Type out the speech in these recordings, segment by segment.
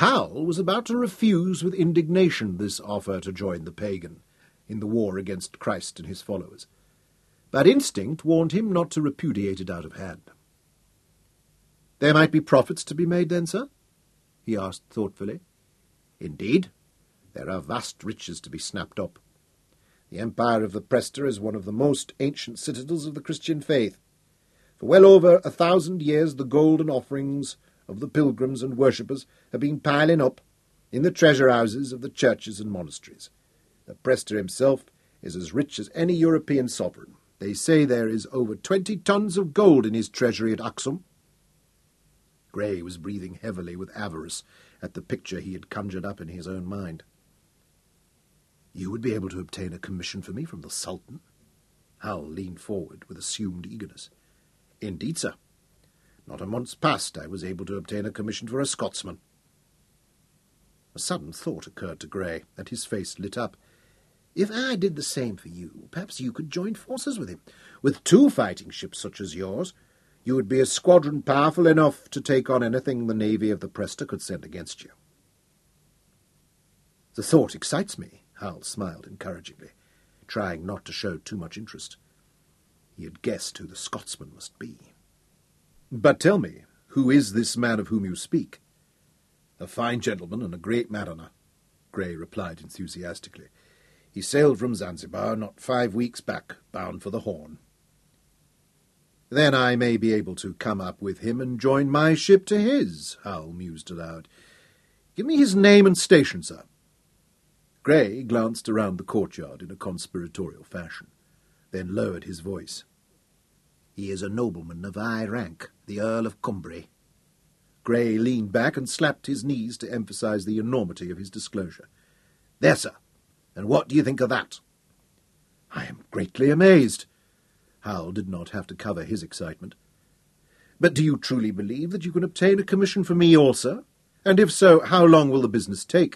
Hal was about to refuse with indignation this offer to join the pagan in the war against Christ and his followers, but instinct warned him not to repudiate it out of hand. "There might be profits to be made then, sir?" he asked thoughtfully. "Indeed, there are vast riches to be snapped up. The empire of the Prester is one of the most ancient citadels of the Christian faith. For well over 1,000 years the golden offerings of the pilgrims and worshippers have been piling up in the treasure houses of the churches and monasteries. The Prester himself is as rich as any European sovereign. They say there is over 20 tons of gold in his treasury at Axum." Grey was breathing heavily with avarice at the picture he had conjured up in his own mind. "You would be able to obtain a commission for me from the Sultan?" Hal leaned forward with assumed eagerness. "Indeed, sir. Not a month past I was able to obtain a commission for a Scotsman." A sudden thought occurred to Grey, and his face lit up. "If I did the same for you, perhaps you could join forces with him. With 2 fighting ships such as yours, you would be a squadron powerful enough to take on anything the navy of the Prester could send against you." "The thought excites me," Hal smiled encouragingly, trying not to show too much interest. He had guessed who the Scotsman must be. "But tell me, who is this man of whom you speak?" "A fine gentleman and a great mariner," Grey replied enthusiastically. "He sailed from Zanzibar not 5 weeks back, bound for the Horn." "Then I may be able to come up with him and join my ship to his," Hal mused aloud. "Give me his name and station, sir." Grey glanced around the courtyard in a conspiratorial fashion, then lowered his voice. "He is a nobleman of high rank, the Earl of Cumbria." Grey leaned back and slapped his knees to emphasize the enormity of his disclosure. "There, sir. And what do you think of that?" "I am greatly amazed." Hal did not have to cover his excitement. "But do you truly believe that you can obtain a commission for me also? And if so, how long will the business take?"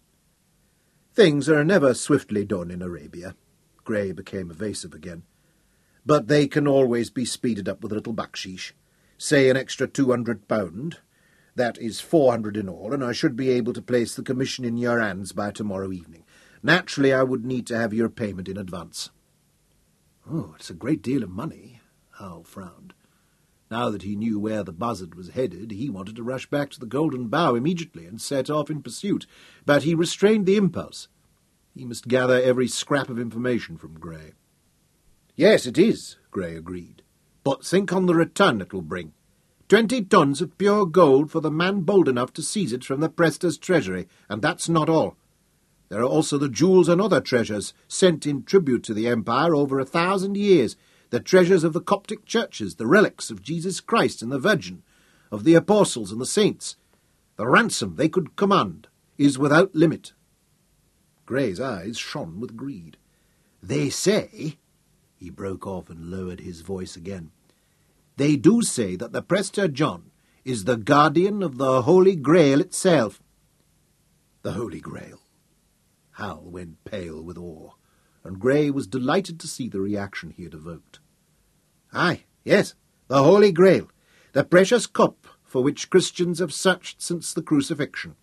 "Things are never swiftly done in Arabia." Grey became evasive again. "But they can always be speeded up with a little baksheesh. Say an extra £200. That is 400 in all, and I should be able to place the commission in your hands by tomorrow evening. Naturally, I would need to have your payment in advance." "Oh, it's a great deal of money," Hal frowned. Now that he knew where the buzzard was headed, he wanted to rush back to the Golden Bough immediately and set off in pursuit, but he restrained the impulse. He must gather every scrap of information from Grey. "Yes, it is," Grey agreed. "But think on the return it will bring. 20 tons of pure gold for the man bold enough to seize it from the Prester's treasury, and that's not all. There are also the jewels and other treasures sent in tribute to the Empire over 1,000 years, the treasures of the Coptic churches, the relics of Jesus Christ and the Virgin, of the Apostles and the Saints. The ransom they could command is without limit." Grey's eyes shone with greed. "They say," he broke off and lowered his voice again, "they do say that the Prester John is the guardian of the Holy Grail itself." The Holy Grail. Hal went pale with awe, and Grey was delighted to see the reaction he had evoked. "Aye, yes, the Holy Grail, the precious cup for which Christians have searched since the crucifixion."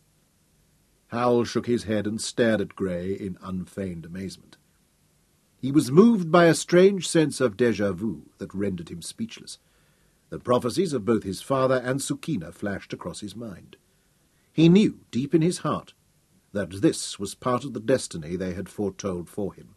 Hal shook his head and stared at Grey in unfeigned amazement. He was moved by a strange sense of déjà vu that rendered him speechless. The prophecies of both his father and Sukina flashed across his mind. He knew, deep in his heart, that this was part of the destiny they had foretold for him.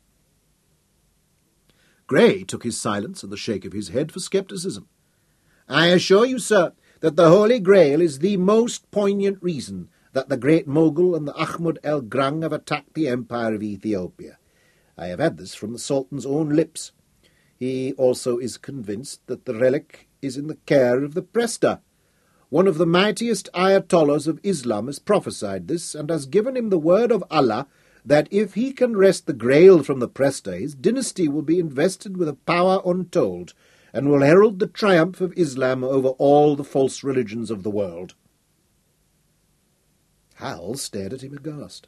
Grey took his silence and the shake of his head for scepticism. "I assure you, sir, that the Holy Grail is the most poignant reason that the Great Mogul and the Ahmad el Grang have attacked the Empire of Ethiopia. I have had this from the Sultan's own lips. He also is convinced that the relic is in the care of the Prester. One of the mightiest Ayatollahs of Islam has prophesied this, and has given him the word of Allah that if he can wrest the Grail from the Prester, his dynasty will be invested with a power untold, and will herald the triumph of Islam over all the false religions of the world." Hal stared at him aghast.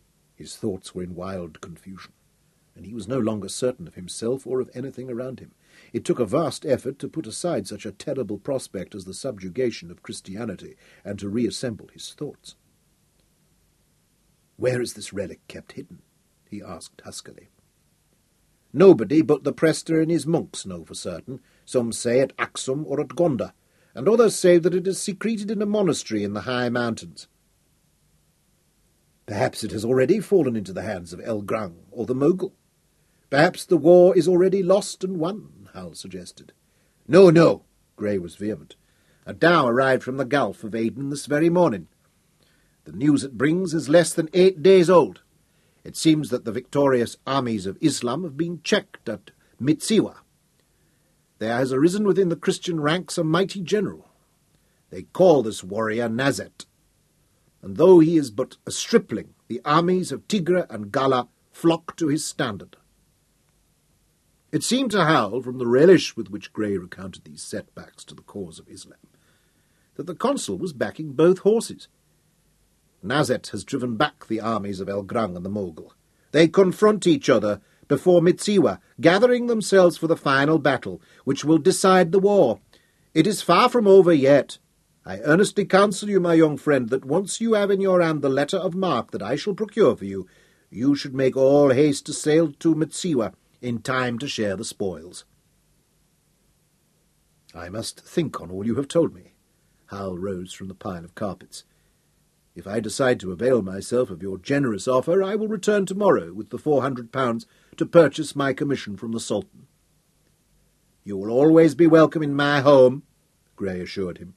His thoughts were in wild confusion, and he was no longer certain of himself or of anything around him. It took a vast effort to put aside such a terrible prospect as the subjugation of Christianity and to reassemble his thoughts. "Where is this relic kept hidden?" he asked huskily. "Nobody but the Prester and his monks know for certain. Some say at Axum or at Gonda, and others say that it is secreted in a monastery in the high mountains." "Perhaps it has already fallen into the hands of Elgrang or the Mogul. Perhaps the war is already lost and won," Hal suggested. "No, no," Grey was vehement. "A dhow arrived from the Gulf of Aden this very morning. The news it brings is less than 8 days old. It seems that the victorious armies of Islam have been checked at Mitsiwa. There has arisen within the Christian ranks a mighty general. They call this warrior Nazet. And though he is but a stripling, the armies of Tigre and Gala flock to his standard." It seemed to Hal, from the relish with which Grey recounted these setbacks to the cause of Islam, that the consul was backing both horses. Nazet has driven back the armies of Elgrang and the Mogul. They confront each other before Mitsiwa, gathering themselves for the final battle, which will decide the war. It is far from over yet. I earnestly counsel you, my young friend, that once you have in your hand the letter of marque that I shall procure for you, you should make all haste to sail to Mitsiwa in time to share the spoils. "I must think on all you have told me." Hal rose from the pile of carpets. "If I decide to avail myself of your generous offer, I will return tomorrow with the £400 to purchase my commission from the Sultan." "You will always be welcome in my home," Grey assured him.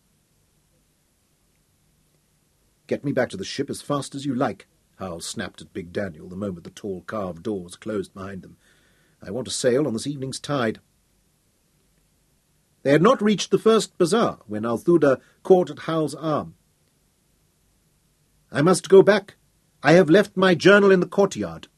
"Get me back to the ship as fast as you like," Hal snapped at Big Daniel the moment the tall carved doors closed behind them. "I want to sail on this evening's tide." They had not reached the first bazaar when Althuda caught at Hal's arm. "I must go back. I have left my journal in the courtyard."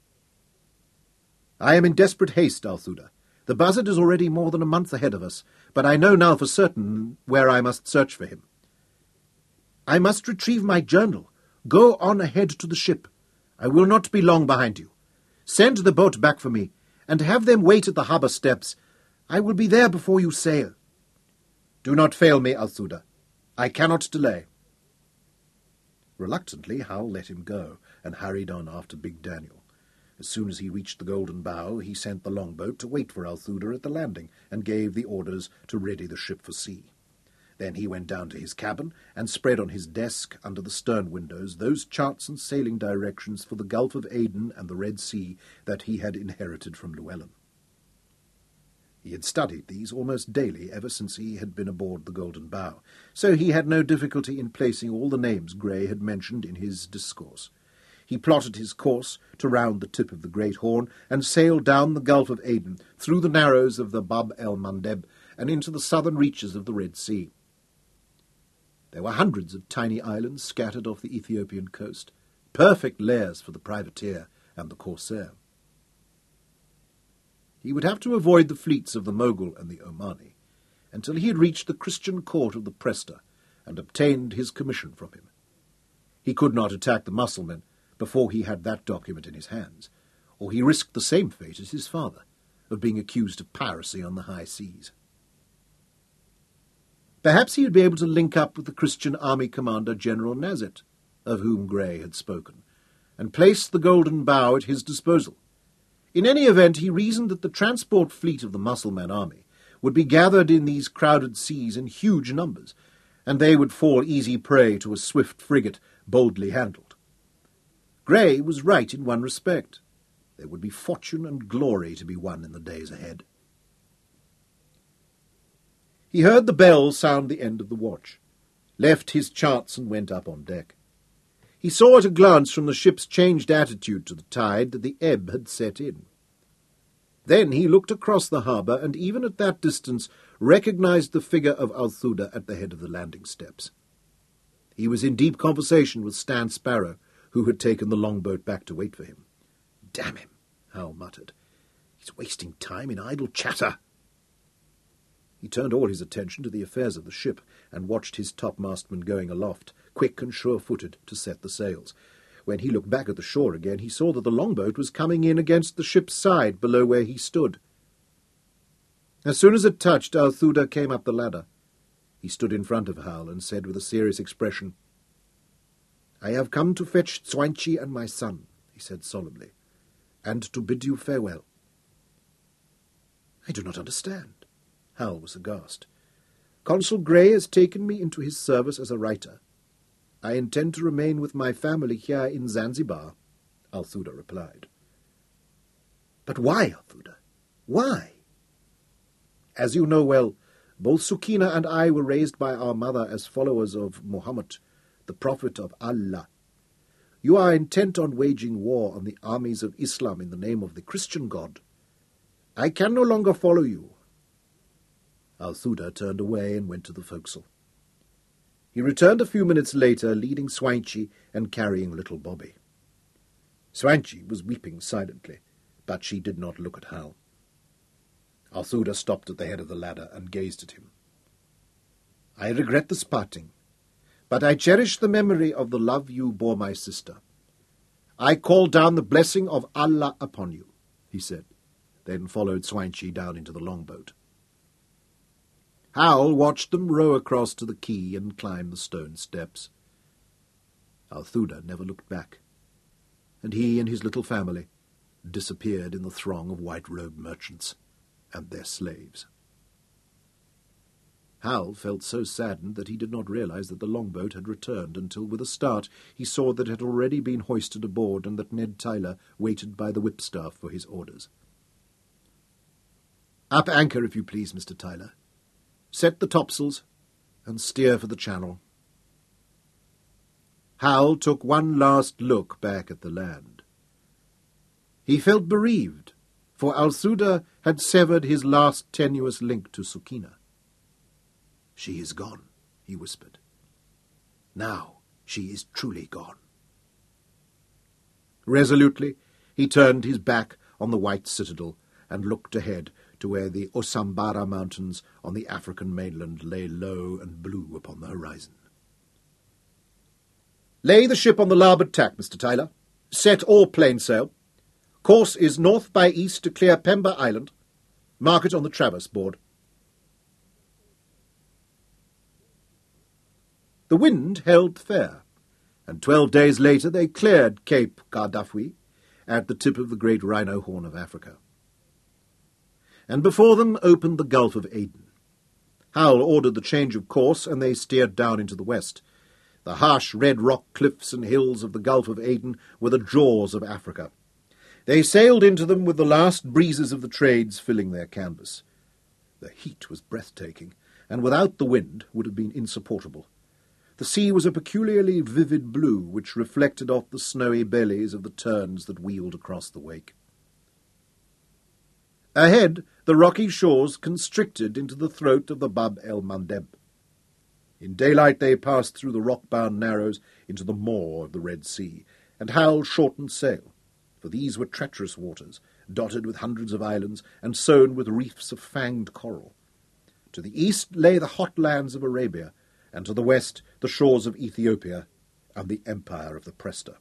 "I am in desperate haste, Althuda. The buzzard is already more than a month ahead of us, but I know now for certain where I must search for him." "I must retrieve my journal. Go on ahead to the ship. I will not be long behind you. Send the boat back for me, and have them wait at the harbour steps. I will be there before you sail." "Do not fail me, Althuda. I cannot delay." Reluctantly, Hal let him go, and hurried on after Big Daniel. As soon as he reached the Golden Bough, he sent the longboat to wait for Althuda at the landing, and gave the orders to ready the ship for sea. Then he went down to his cabin, and spread on his desk, under the stern windows, those charts and sailing directions for the Gulf of Aden and the Red Sea that he had inherited from Llewellyn. He had studied these almost daily ever since he had been aboard the Golden Bough, so he had no difficulty in placing all the names Grey had mentioned in his discourse. He plotted his course to round the tip of the Great Horn, and sail down the Gulf of Aden, through the narrows of the Bab el-Mandeb, and into the southern reaches of the Red Sea. There were hundreds of tiny islands scattered off the Ethiopian coast, perfect lairs for the privateer and the corsair. He would have to avoid the fleets of the Mogul and the Omani until he had reached the Christian court of the Prester and obtained his commission from him. He could not attack the Mussulmen before he had that document in his hands, or he risked the same fate as his father, of being accused of piracy on the high seas. Perhaps he would be able to link up with the Christian army commander General Nazet, of whom Grey had spoken, and place the Golden Bough at his disposal. In any event, he reasoned that the transport fleet of the Mussulman army would be gathered in these crowded seas in huge numbers, and they would fall easy prey to a swift frigate boldly handled. Grey was right in one respect. There would be fortune and glory to be won in the days ahead. He heard the bell sound the end of the watch, left his charts and went up on deck. He saw at a glance from the ship's changed attitude to the tide that the ebb had set in. Then he looked across the harbour, and even at that distance recognized the figure of Althuda at the head of the landing steps. He was in deep conversation with Stan Sparrow, who had taken the longboat back to wait for him. "Damn him," Hal muttered. "He's wasting time in idle chatter." He turned all his attention to the affairs of the ship, and watched his topmastman going aloft, quick and sure-footed, to set the sails. When he looked back at the shore again, he saw that the longboat was coming in against the ship's side below where he stood. As soon as it touched, Althuda came up the ladder. He stood in front of Hal and said with a serious expression, "I have come to fetch Zwainchi and my son," he said solemnly, "and to bid you farewell." "I do not understand." Hal was aghast. "Consul Grey has taken me into his service as a writer. I intend to remain with my family here in Zanzibar," Althuda replied. "But why, Althuda? Why?" "As you know well, both Sukina and I were raised by our mother as followers of Muhammad, the Prophet of Allah. You are intent on waging war on the armies of Islam in the name of the Christian God. I can no longer follow you." Althuda turned away and went to the forecastle. He returned a few minutes later, leading Zwainchi and carrying little Bobby. Zwainchi was weeping silently, but she did not look at Hal. Althuda stopped at the head of the ladder and gazed at him. "I regret this parting, but I cherish the memory of the love you bore my sister. I call down the blessing of Allah upon you," he said, then followed Zwainchi down into the longboat. Hal watched them row across to the quay and climb the stone steps. Althuda never looked back, and he and his little family disappeared in the throng of white-robed merchants and their slaves. Hal felt so saddened that he did not realize that the longboat had returned until, with a start, he saw that it had already been hoisted aboard and that Ned Tyler waited by the whipstaff for his orders. "Up anchor, if you please, Mr. Tyler. Set the topsails and steer for the channel." Hal took one last look back at the land. He felt bereaved, for Althuda had severed his last tenuous link to Sukina. "She is gone," he whispered. "Now she is truly gone." Resolutely he turned his back on the white citadel and looked ahead to where the Osambara Mountains on the African mainland lay low and blue upon the horizon. "Lay the ship on the larboard tack, Mr. Tyler. Set all plain sail. Course is north by east to clear Pemba Island. Mark it on the traverse board." The wind held fair, and 12 days later they cleared Cape Kardafwi at the tip of the great Rhino Horn of Africa. And before them opened the Gulf of Aden. Hal ordered the change of course, and they steered down into the west. The harsh red rock cliffs and hills of the Gulf of Aden were the jaws of Africa. They sailed into them with the last breezes of the trades filling their canvas. The heat was breathtaking, and without the wind would have been insupportable. The sea was a peculiarly vivid blue, which reflected off the snowy bellies of the terns that wheeled across the wake. Ahead, the rocky shores constricted into the throat of the Bab el-Mandeb. In daylight they passed through the rock-bound narrows into the maw of the Red Sea, and Hal shortened sail, for these were treacherous waters, dotted with hundreds of islands and sown with reefs of fanged coral. To the east lay the hot lands of Arabia, and to the west the shores of Ethiopia and the empire of the Presta.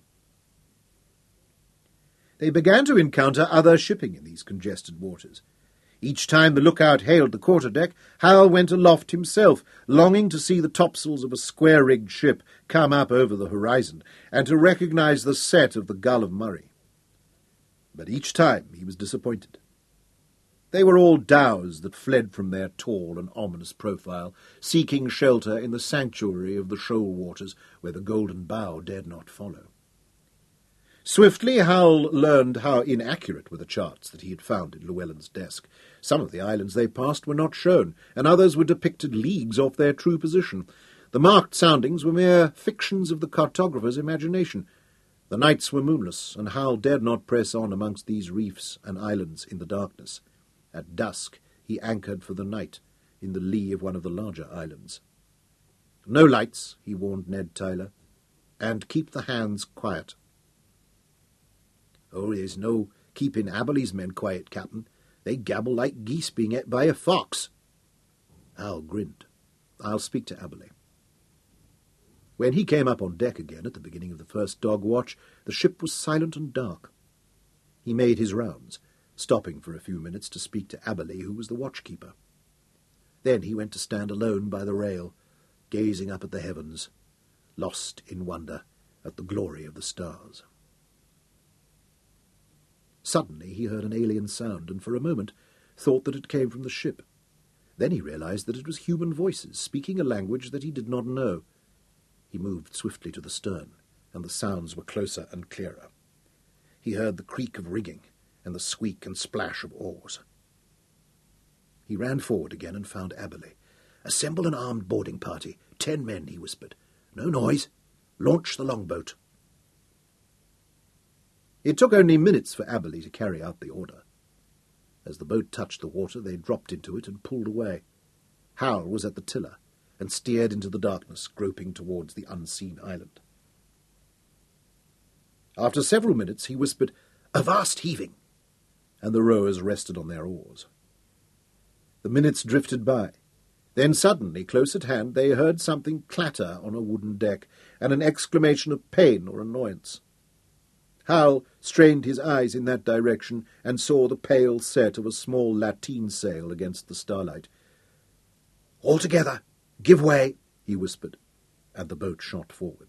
They began to encounter other shipping in these congested waters. Each time the lookout hailed the quarterdeck, Hal went aloft himself, longing to see the topsails of a square-rigged ship come up over the horizon, and to recognize the set of the Gull of Murray. But each time he was disappointed. They were all dhows that fled from their tall and ominous profile, seeking shelter in the sanctuary of the shoal waters where the Golden Bow dared not follow. Swiftly Hal learned how inaccurate were the charts that he had found in Llewellyn's desk. Some of the islands they passed were not shown, and others were depicted leagues off their true position. The marked soundings were mere fictions of the cartographer's imagination. The nights were moonless, and Hal dared not press on amongst these reefs and islands in the darkness. At dusk he anchored for the night in the lee of one of the larger islands. "No lights," he warned Ned Tyler, "and keep the hands quiet." "Oh, there's no keeping Aberley's men quiet, Captain. They gabble like geese being ate by a fox." Hal grinned. "I'll speak to Aberley." When he came up on deck again at the beginning of the first dog watch, the ship was silent and dark. He made his rounds, stopping for a few minutes to speak to Aberley, who was the watchkeeper. Then he went to stand alone by the rail, gazing up at the heavens, lost in wonder at the glory of the stars. Suddenly he heard an alien sound, and for a moment thought that it came from the ship. Then he realized that it was human voices, speaking a language that he did not know. He moved swiftly to the stern, and the sounds were closer and clearer. He heard the creak of rigging, and the squeak and splash of oars. He ran forward again and found Aberley. "Assemble an armed boarding party. 10 men," he whispered. "No noise. Launch the longboat." It took only minutes for Aberley to carry out the order. As the boat touched the water, they dropped into it and pulled away. Hal was at the tiller, and steered into the darkness, groping towards the unseen island. After several minutes he whispered, "A vast heaving," and the rowers rested on their oars. The minutes drifted by. Then suddenly, close at hand, they heard something clatter on a wooden deck, and an exclamation of pain or annoyance. Hal strained his eyes in that direction and saw the pale set of a small lateen sail against the starlight. "All together! Give way!" he whispered, and the boat shot forward.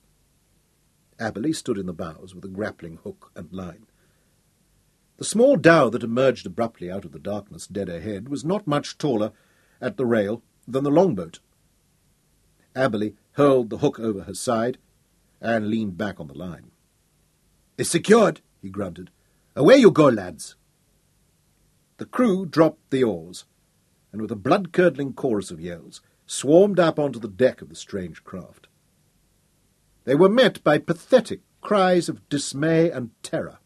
Aberley stood in the bows with a grappling hook and line. The small dhow that emerged abruptly out of the darkness dead ahead was not much taller at the rail than the longboat. Aberley hurled the hook over her side and leaned back on the line. "It's secured," he grunted. "Away you go, lads." The crew dropped the oars, and with a blood-curdling chorus of yells, swarmed up onto the deck of the strange craft. They were met by pathetic cries of dismay and terror.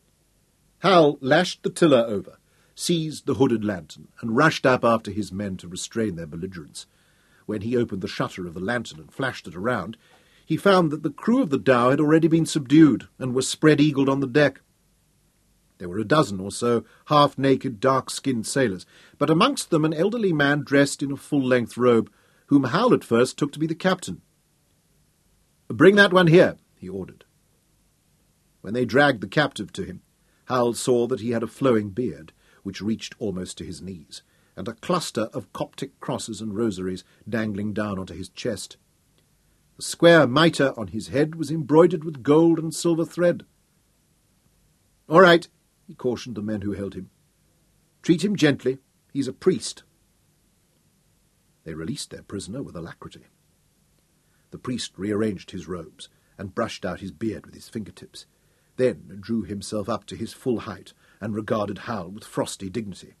Hal lashed the tiller over, seized the hooded lantern, and rushed up after his men to restrain their belligerence. When he opened the shutter of the lantern and flashed it around, he found that the crew of the dhow had already been subdued and were spread-eagled on the deck. There were a dozen or so half-naked, dark-skinned sailors, but amongst them an elderly man dressed in a full-length robe, whom Hal at first took to be the captain. "Bring that one here," he ordered. When they dragged the captive to him, Hal saw that he had a flowing beard, which reached almost to his knees, and a cluster of Coptic crosses and rosaries dangling down onto his chest. The square mitre on his head was embroidered with gold and silver thread. "All right," he cautioned the men who held him. "Treat him gently. He's a priest." They released their prisoner with alacrity. The priest rearranged his robes and brushed out his beard with his fingertips, then drew himself up to his full height and regarded Hal with frosty dignity.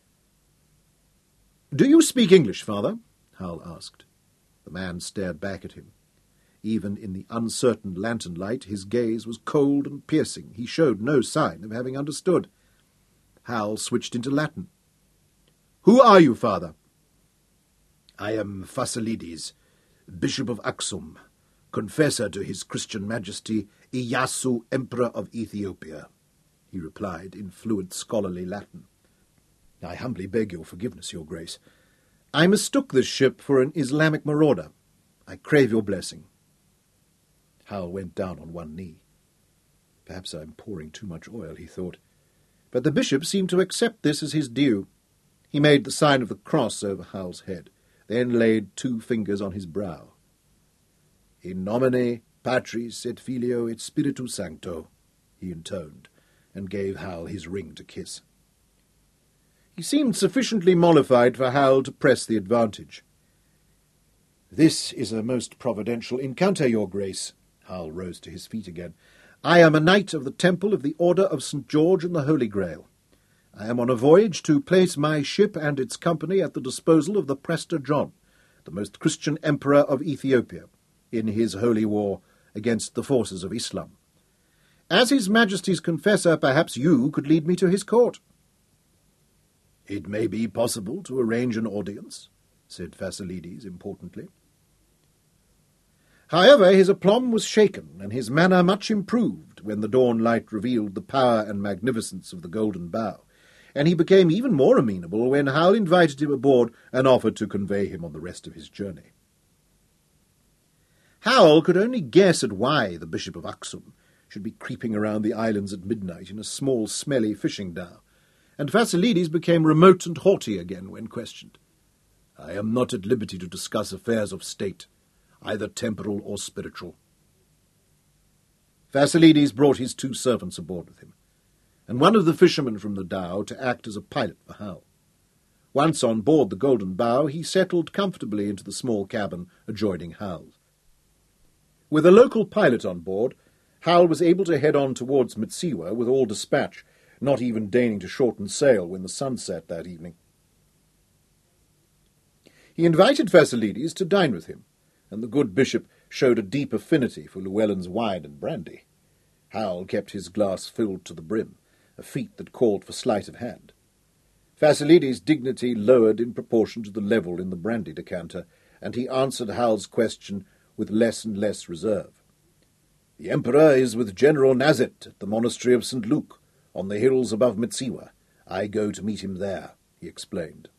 "Do you speak English, Father?" Hal asked. The man stared back at him. Even in the uncertain lantern light, his gaze was cold and piercing. He showed no sign of having understood. Hal switched into Latin. "Who are you, Father?" "I am Fasilides, Bishop of Aksum, confessor to His Christian Majesty Iyasu, Emperor of Ethiopia," he replied in fluent scholarly Latin. "I humbly beg your forgiveness, Your Grace. I mistook this ship for an Islamic marauder. I crave your blessing." Hal went down on one knee. "Perhaps I'm pouring too much oil," he thought. But the bishop seemed to accept this as his due. He made the sign of the cross over Hal's head, then laid 2 fingers on his brow. "In nomine Patris et Filio et Spiritus Sancto," he intoned, and gave Hal his ring to kiss. He seemed sufficiently mollified for Hal to press the advantage. "This is a most providential encounter, Your Grace." Hal rose to his feet again. "I am a knight of the Temple of the Order of St. George and the Holy Grail. I am on a voyage to place my ship and its company at the disposal of the Prester John, the most Christian emperor of Ethiopia, in his holy war against the forces of Islam. As His Majesty's confessor, perhaps you could lead me to his court." "It may be possible to arrange an audience," said Fasilides importantly. However, his aplomb was shaken, and his manner much improved when the dawn light revealed the power and magnificence of the Golden Bough, and he became even more amenable when Hal invited him aboard and offered to convey him on the rest of his journey. Hal could only guess at why the Bishop of Aksum should be creeping around the islands at midnight in a small, smelly fishing dhow, and Fasilides became remote and haughty again when questioned. "I am not at liberty to discuss affairs of state, either temporal or spiritual." Fasilides brought his 2 servants aboard with him, and one of the fishermen from the dhow to act as a pilot for Hal. Once on board the Golden Bough, he settled comfortably into the small cabin adjoining Hal's. With a local pilot on board, Hal was able to head on towards Mitsiwa with all dispatch, not even deigning to shorten sail when the sun set that evening. He invited Fasilides to dine with him, and the good bishop showed a deep affinity for Llewellyn's wine and brandy. Hal kept his glass filled to the brim, a feat that called for sleight of hand. Fasilides' dignity lowered in proportion to the level in the brandy decanter, and he answered Hal's question with less and less reserve. "The Emperor is with General Nazet at the monastery of St. Luke, on the hills above Mitsiwa. I go to meet him there," he explained.